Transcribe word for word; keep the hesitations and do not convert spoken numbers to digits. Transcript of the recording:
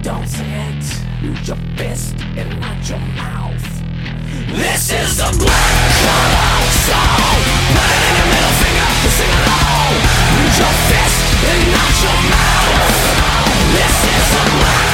Don't say it. Use your fist and not your mouth. This is the black collar soul. Put it in your middle finger to sing along. Use your fist and not your mouth. This is the black